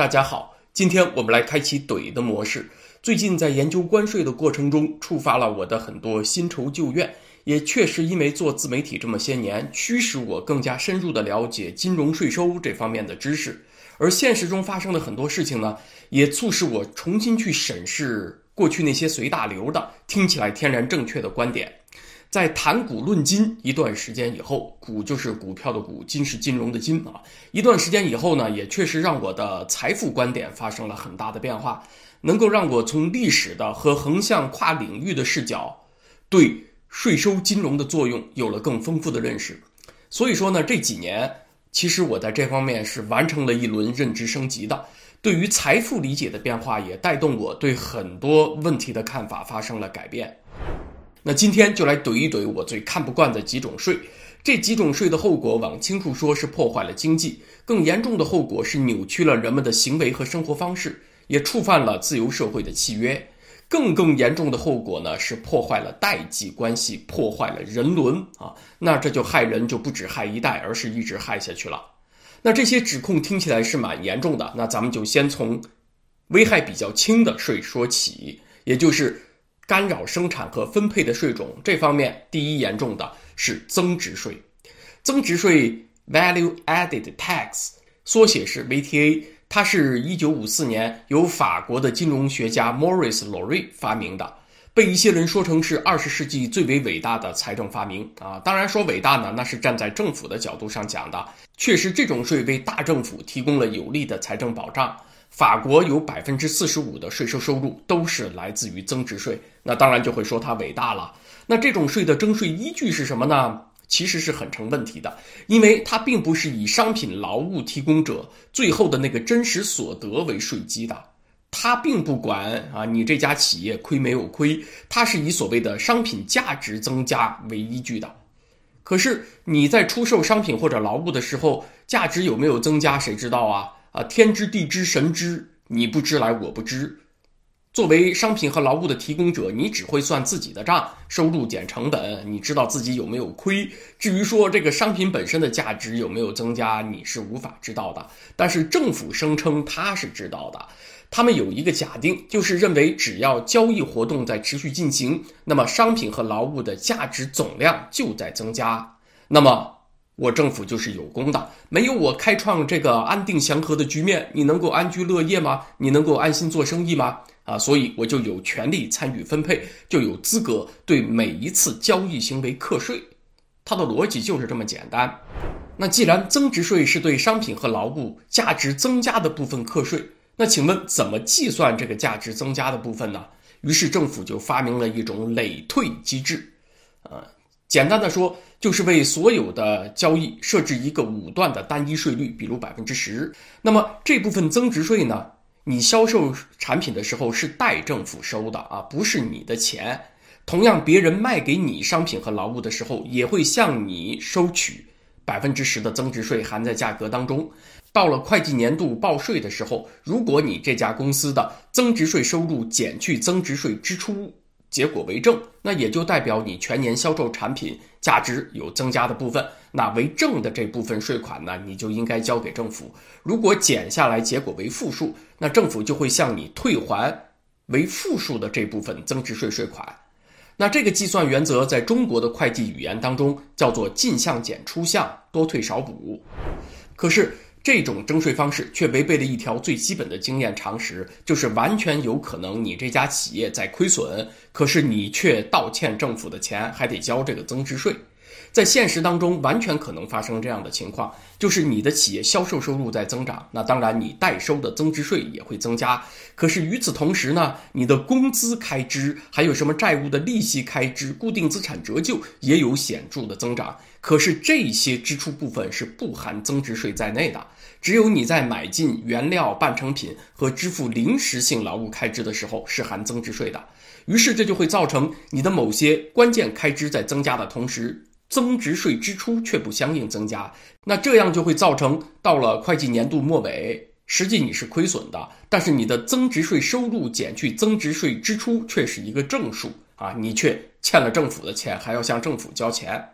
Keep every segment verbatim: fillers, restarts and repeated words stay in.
大家好，今天我们来开启怼的模式。最近在研究关税的过程中，触发了我的很多新仇旧怨，也确实因为做自媒体这么些年，驱使我更加深入的了解金融税收这方面的知识。而现实中发生的很多事情呢，也促使我重新去审视过去那些随大流的、听起来天然正确的观点。在谈古论今一段时间以后，股就是股票的股，金是金融的金啊。一段时间以后呢，也确实让我的财富观点发生了很大的变化，能够让我从历史的和横向跨领域的视角，对税收金融的作用有了更丰富的认识。所以说呢，这几年其实我在这方面是完成了一轮认知升级的，对于财富理解的变化也带动我对很多问题的看法发生了改变。那今天就来怼一怼我最看不惯的几种税。这几种税的后果往清楚说是破坏了经济，更严重的后果是扭曲了人们的行为和生活方式，也触犯了自由社会的契约。更更严重的后果呢，是破坏了代际关系，破坏了人伦啊。那这就害人就不止害一代，而是一直害下去了。那这些指控听起来是蛮严重的，那咱们就先从危害比较轻的税说起，也就是干扰生产和分配的税种。这方面第一严重的是增值税。增值税 Value Added Tax 缩写是 V T A， 它是一九五四年由法国的金融学家 Maurice Lorey 发明的，被一些人说成是二十世纪最为伟大的财政发明啊。当然说伟大呢，那是站在政府的角度上讲的，确实这种税为大政府提供了有力的财政保障。法国有 百分之四十五 的税收收入都是来自于增值税，那当然就会说它伟大了。那这种税的征税依据是什么呢？其实是很成问题的，因为它并不是以商品劳务提供者最后的那个真实所得为税基的，它并不管啊你这家企业亏没有亏，它是以所谓的商品价值增加为依据的。可是你在出售商品或者劳务的时候，价值有没有增加谁知道啊？啊，天知地知神知，你不知来我不知。作为商品和劳务的提供者，你只会算自己的账，收入减成本，你知道自己有没有亏。至于说这个商品本身的价值有没有增加，你是无法知道的。但是政府声称他是知道的。他们有一个假定，就是认为只要交易活动在持续进行，那么商品和劳务的价值总量就在增加。那么我政府就是有功的，没有我开创这个安定祥和的局面，你能够安居乐业吗？你能够安心做生意吗？啊，所以我就有权利参与分配，就有资格对每一次交易行为课税。它的逻辑就是这么简单。那既然增值税是对商品和劳务价值增加的部分课税，那请问怎么计算这个价值增加的部分呢？于是政府就发明了一种累退机制。呃，简单的说，就是为所有的交易设置一个五段的单一税率，比如 百分之十。 那么这部分增值税呢，你销售产品的时候是代政府收的啊，不是你的钱。同样别人卖给你商品和劳务的时候，也会向你收取 百分之十 的增值税，含在价格当中。到了会计年度报税的时候，如果你这家公司的增值税收入减去增值税支出结果为正，那也就代表你全年销售产品价值有增加的部分，那为正的这部分税款呢，你就应该交给政府。如果减下来结果为负数，那政府就会向你退还为负数的这部分增值税税款。那这个计算原则在中国的会计语言当中叫做进项减出项，多退少补。可是这种征税方式却违背了一条最基本的经验常识，就是完全有可能你这家企业在亏损，可是你却倒欠政府的钱，还得交这个增值税。在现实当中完全可能发生这样的情况，就是你的企业销售收入在增长，那当然你代收的增值税也会增加。可是与此同时呢，你的工资开支，还有什么债务的利息开支、固定资产折旧也有显著的增长。可是这些支出部分是不含增值税在内的，只有你在买进原料、半成品和支付临时性劳务开支的时候是含增值税的。于是这就会造成你的某些关键开支在增加的同时，增值税支出却不相应增加。那这样就会造成到了会计年度末尾，实际你是亏损的，但是你的增值税收入减去增值税支出却是一个正数啊，你却欠了政府的钱，还要向政府交钱。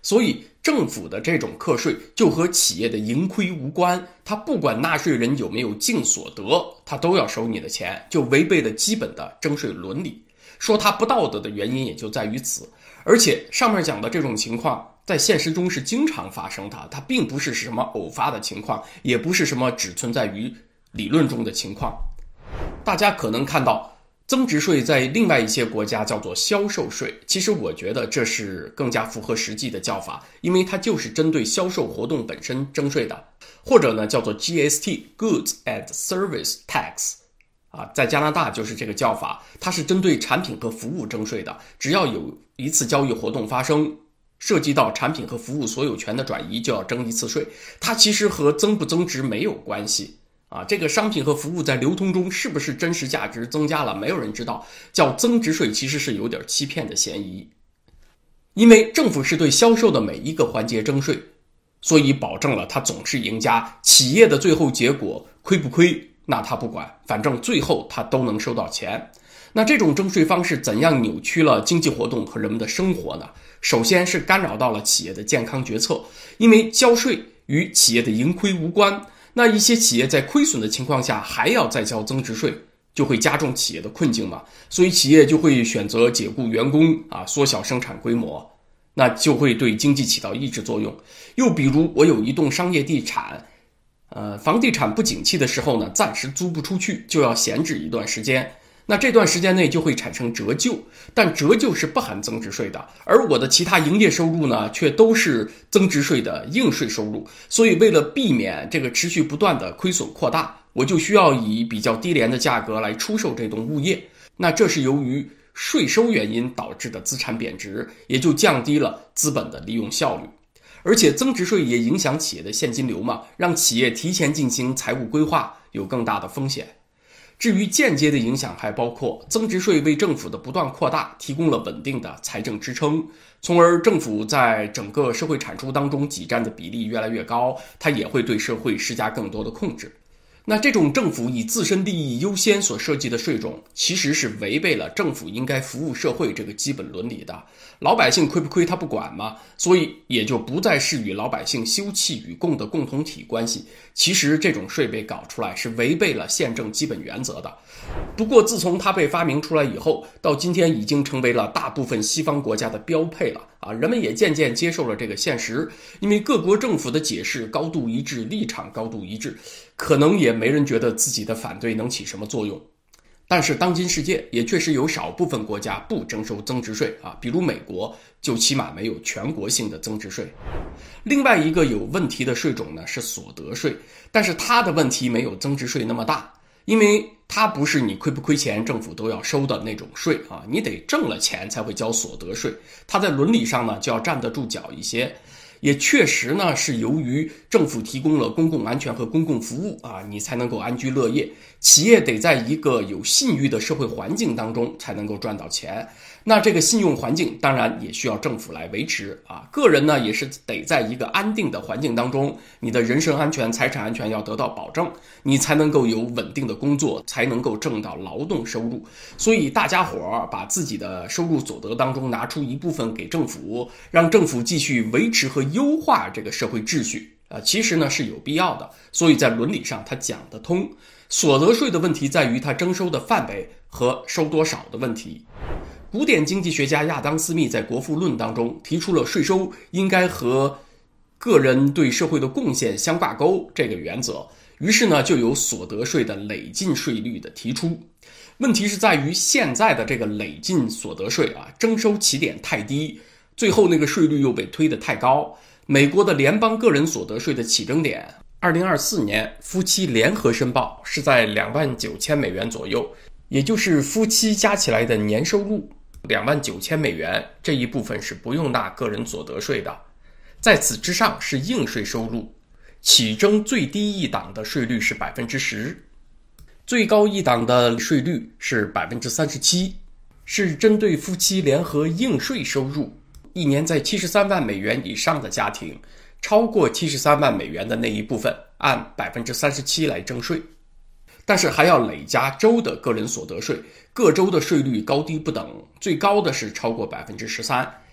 所以政府的这种课税就和企业的盈亏无关，他不管纳税人有没有净所得，他都要收你的钱，就违背了基本的征税伦理。说它不道德的原因也就在于此。而且上面讲的这种情况在现实中是经常发生的，它并不是什么偶发的情况，也不是什么只存在于理论中的情况。大家可能看到增值税在另外一些国家叫做销售税，其实我觉得这是更加符合实际的叫法，因为它就是针对销售活动本身征税的，或者呢叫做 G S T Goods and Service Tax 啊，在加拿大就是这个叫法，它是针对产品和服务征税的，只要有一次交易活动发生，涉及到产品和服务所有权的转移，就要征一次税。它其实和增不增值没有关系啊，这个商品和服务在流通中是不是真实价值增加了，没有人知道，叫增值税其实是有点欺骗的嫌疑。因为政府是对销售的每一个环节征税，所以保证了它总是赢家，企业的最后结果亏不亏那他不管，反正最后他都能收到钱。那这种征税方式怎样扭曲了经济活动和人们的生活呢？首先是干扰到了企业的健康决策，因为交税与企业的盈亏无关，那一些企业在亏损的情况下还要再交增值税，就会加重企业的困境嘛，所以企业就会选择解雇员工啊，缩小生产规模，那就会对经济起到抑制作用。又比如我有一栋商业地产，呃，房地产不景气的时候呢，暂时租不出去，就要闲置一段时间。那这段时间内就会产生折旧，但折旧是不含增值税的，而我的其他营业收入呢，却都是增值税的应税收入。所以为了避免这个持续不断的亏损扩大，我就需要以比较低廉的价格来出售这栋物业。那这是由于税收原因导致的资产贬值，也就降低了资本的利用效率。而且增值税也影响企业的现金流嘛，让企业提前进行财务规划有更大的风险。至于间接的影响，还包括增值税为政府的不断扩大提供了稳定的财政支撑，从而政府在整个社会产出当中挤占的比例越来越高，它也会对社会施加更多的控制。那这种政府以自身利益优先所设计的税种，其实是违背了政府应该服务社会这个基本伦理的。老百姓亏不亏他不管嘛，所以也就不再是与老百姓休戚与共的共同体关系。其实这种税被搞出来是违背了宪政基本原则的。不过自从它被发明出来以后，到今天已经成为了大部分西方国家的标配了啊！人们也渐渐接受了这个现实，因为各国政府的解释高度一致，立场高度一致，可能也没人觉得自己的反对能起什么作用。但是当今世界也确实有少部分国家不征收增值税啊，比如美国就起码没有全国性的增值税。另外一个有问题的税种呢是所得税，但是它的问题没有增值税那么大，因为它不是你亏不亏钱政府都要收的那种税啊，你得挣了钱才会交所得税，它在伦理上呢就要站得住脚一些。也确实呢，是由于政府提供了公共安全和公共服务啊，你才能够安居乐业。企业得在一个有信誉的社会环境当中才能够赚到钱。那这个信用环境当然也需要政府来维持啊，个人呢也是得在一个安定的环境当中，你的人身安全、财产安全要得到保证，你才能够有稳定的工作，才能够挣到劳动收入。所以大家伙把自己的收入所得当中拿出一部分给政府，让政府继续维持和优化这个社会秩序啊，其实呢是有必要的。所以在伦理上它讲得通。所得税的问题在于它征收的范围和收多少的问题。古典经济学家亚当·斯密在《国富论》当中提出了税收应该和个人对社会的贡献相挂钩这个原则，于是呢就有所得税的累进税率的提出。问题是在于现在的这个累进所得税啊，征收起点太低，最后那个税率又被推得太高。美国的联邦个人所得税的起征点二零二四年夫妻联合申报是在两万九千美元左右，也就是夫妻加起来的年收入两万九千美元，这一部分是不用纳个人所得税的。在此之上是应税收入，起征最低一档的税率是 百分之十， 最高一档的税率是 百分之三十七， 是针对夫妻联合应税收入，一年在七十三万美元以上的家庭，超过七十三万美元的那一部分按 百分之三十七 来征税。但是还要累加州的个人所得税，各州的税率高低不等，最高的是超过 百分之十三，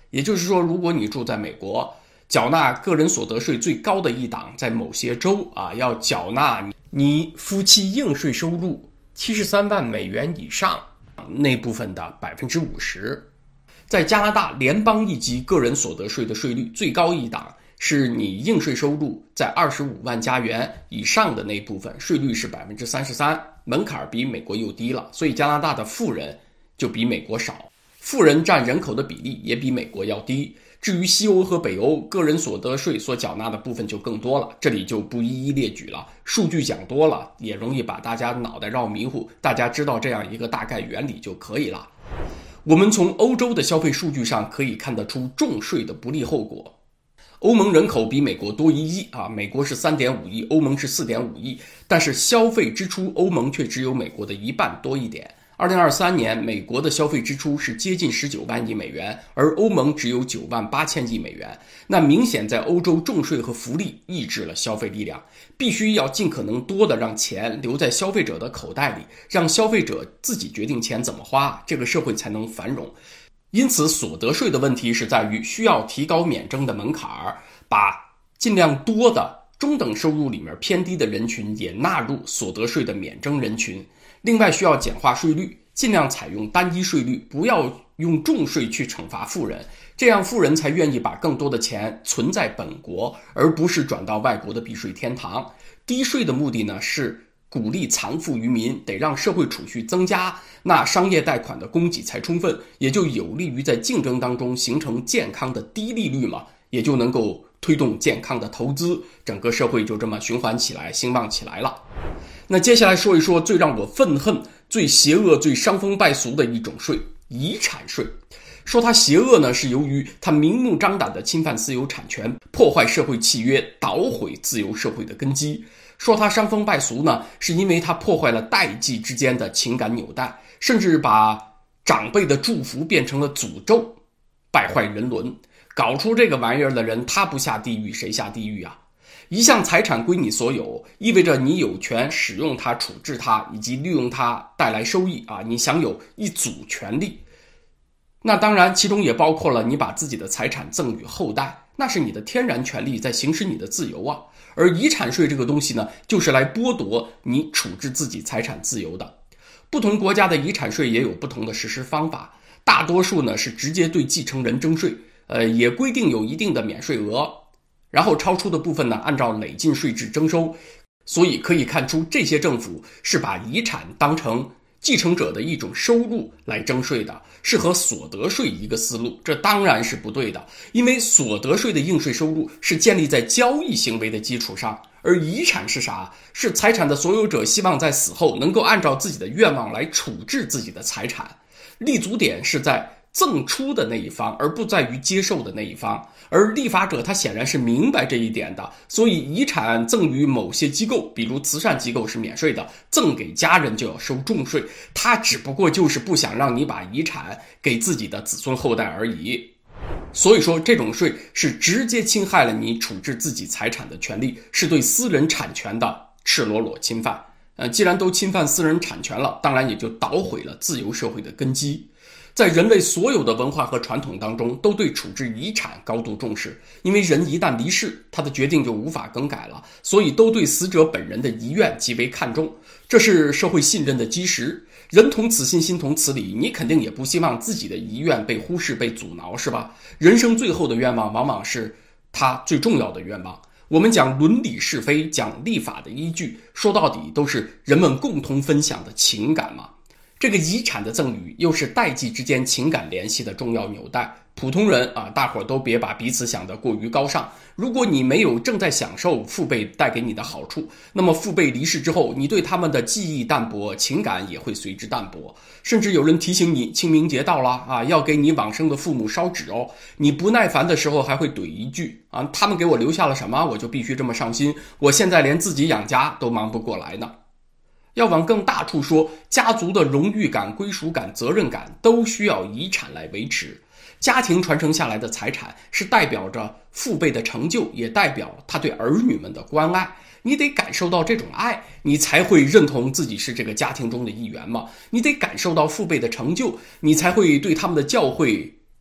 也就是说，如果你住在美国，缴纳个人所得税最高的一档在某些州啊，要缴纳你夫妻应税收入七十三万美元以上那部分的 百分之五十。 在加拿大联邦一级个人所得税的税率最高一档是你应税收入在二十五万加元以上的那部分，税率是 百分之三十三， 门槛比美国又低了，所以加拿大的富人就比美国少，富人占人口的比例也比美国要低。至于西欧和北欧，个人所得税所缴纳的部分就更多了，这里就不一一列举了，数据讲多了也容易把大家脑袋绕迷糊，大家知道这样一个大概原理就可以了。我们从欧洲的消费数据上可以看得出重税的不利后果。欧盟人口比美国多一亿啊，美国是 三点五亿，欧盟是 四点五亿，但是消费支出欧盟却只有美国的一半多一点。二零二三年美国的消费支出是接近十九万亿美元，而欧盟只有九万八千亿美元。那明显在欧洲重税和福利抑制了消费力量，必须要尽可能多的让钱留在消费者的口袋里，让消费者自己决定钱怎么花，这个社会才能繁荣。因此所得税的问题是在于需要提高免征的门槛，把尽量多的中等收入里面偏低的人群也纳入所得税的免征人群。另外需要简化税率，尽量采用单一税率，不要用重税去惩罚富人，这样富人才愿意把更多的钱存在本国，而不是转到外国的避税天堂。低税的目的呢，是鼓励藏富于民，得让社会储蓄增加，那商业贷款的供给才充分，也就有利于在竞争当中形成健康的低利率嘛，也就能够推动健康的投资，整个社会就这么循环起来，兴旺起来了。那接下来说一说最让我愤恨、最邪恶、最伤风败俗的一种税——遗产税。说它邪恶呢，是由于它明目张胆地侵犯私有产权，破坏社会契约，捣毁自由社会的根基。说它伤风败俗呢，是因为它破坏了代际之间的情感纽带，甚至把长辈的祝福变成了诅咒，败坏人伦。搞出这个玩意儿的人，他不下地狱谁下地狱啊？一项财产归你所有，意味着你有权使用它、处置它以及利用它带来收益啊，你享有一组权利。那当然其中也包括了你把自己的财产赠与后代，那是你的天然权利，在行使你的自由啊。而遗产税这个东西呢，就是来剥夺你处置自己财产自由的。不同国家的遗产税也有不同的实施方法，大多数呢是直接对继承人征税，呃，也规定有一定的免税额，然后超出的部分呢，按照累进税制征收。所以可以看出，这些政府是把遗产当成继承者的一种收入来征税的，是和所得税一个思路，这当然是不对的。因为所得税的应税收入是建立在交易行为的基础上，而遗产是啥？是财产的所有者希望在死后能够按照自己的愿望来处置自己的财产，立足点是在赠出的那一方，而不在于接受的那一方。而立法者他显然是明白这一点的，所以遗产赠与某些机构，比如慈善机构是免税的，赠给家人就要收重税，他只不过就是不想让你把遗产给自己的子孙后代而已。所以说这种税是直接侵害了你处置自己财产的权利，是对私人产权的赤裸裸侵犯。呃，既然都侵犯私人产权了，当然也就捣毁了自由社会的根基。在人类所有的文化和传统当中，都对处置遗产高度重视，因为人一旦离世，他的决定就无法更改了，所以都对死者本人的遗愿极为看重，这是社会信任的基石。人同此心，心同此理，你肯定也不希望自己的遗愿被忽视、被阻挠，是吧？人生最后的愿望往往是他最重要的愿望。我们讲伦理是非，讲立法的依据，说到底都是人们共同分享的情感嘛。这个遗产的赠与又是代际之间情感联系的重要纽带。普通人啊，大伙儿都别把彼此想得过于高尚。如果你没有正在享受父辈带给你的好处，那么父辈离世之后，你对他们的记忆淡薄，情感也会随之淡薄。甚至有人提醒你清明节到了啊，要给你往生的父母烧纸哦。你不耐烦的时候还会怼一句啊，他们给我留下了什么，我就必须这么上心，我现在连自己养家都忙不过来呢。要往更大处说，家族的荣誉感、归属感、责任感都需要遗产来维持。家庭传承下来的财产是代表着父辈的成就，也代表他对儿女们的关爱。你得感受到这种爱，你才会认同自己是这个家庭中的一员嘛。你得感受到父辈的成就，你才会对他们的教诲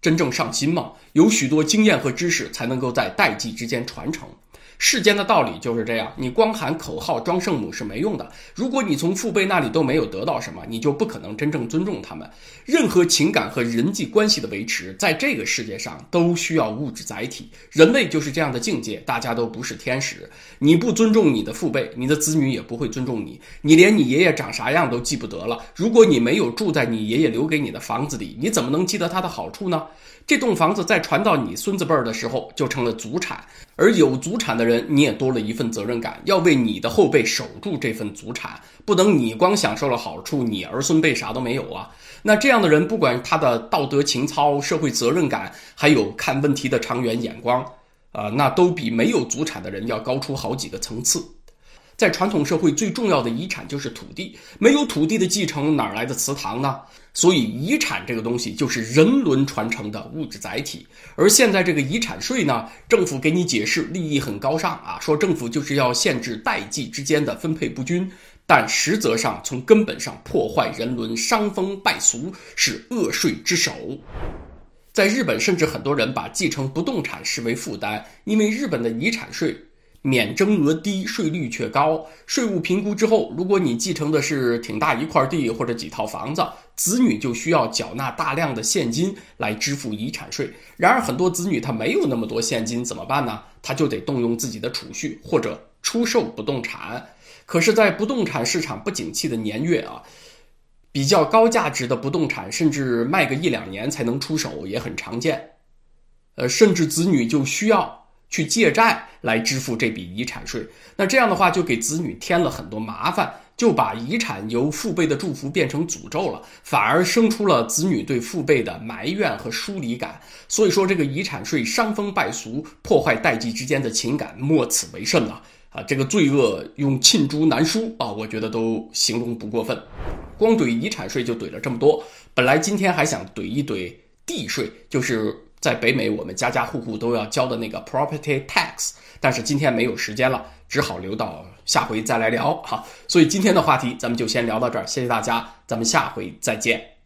真正上心吗？有许多经验和知识才能够在代际之间传承。世间的道理就是这样，你光喊口号装圣母是没用的。如果你从父辈那里都没有得到什么，你就不可能真正尊重他们。任何情感和人际关系的维持，在这个世界上都需要物质载体。人类就是这样的境界，大家都不是天使。你不尊重你的父辈，你的子女也不会尊重你。你连你爷爷长啥样都记不得了，如果你没有住在你爷爷留给你的房子里，你怎么能记得他的好处呢？这栋房子在传到你孙子辈儿的时候就成了祖产，而有祖产的人，你也多了一份责任感，要为你的后辈守住这份祖产，不能你光享受了好处，你儿孙辈啥都没有啊。那这样的人，不管他的道德情操、社会责任感，还有看问题的长远眼光，呃，那都比没有祖产的人要高出好几个层次。在传统社会，最重要的遗产就是土地，没有土地的继承，哪来的祠堂呢？所以遗产这个东西就是人伦传承的物质载体。而现在这个遗产税呢，政府给你解释利益很高尚啊，说政府就是要限制代际之间的分配不均，但实则上从根本上破坏人伦，伤风败俗，是恶税之首。在日本，甚至很多人把继承不动产视为负担，因为日本的遗产税免征额低，税率却高。税务评估之后，如果你继承的是挺大一块地或者几套房子，子女就需要缴纳大量的现金来支付遗产税。然而很多子女他没有那么多现金，怎么办呢？他就得动用自己的储蓄或者出售不动产。可是在不动产市场不景气的年月啊，比较高价值的不动产甚至卖个一两年才能出手也很常见。呃，甚至子女就需要去借债来支付这笔遗产税，那这样的话就给子女添了很多麻烦，就把遗产由父辈的祝福变成诅咒了，反而生出了子女对父辈的埋怨和疏离感。所以说这个遗产税伤风败俗，破坏代际之间的情感，莫此为甚了啊！这个罪恶用罄竹难书啊，我觉得都形容不过分。光怼遗产税就怼了这么多，本来今天还想怼一怼地税，就是在北美我们家家户户都要交的那个 property tax， 但是今天没有时间了，只好留到下回再来聊。好，所以今天的话题咱们就先聊到这儿，谢谢大家，咱们下回再见。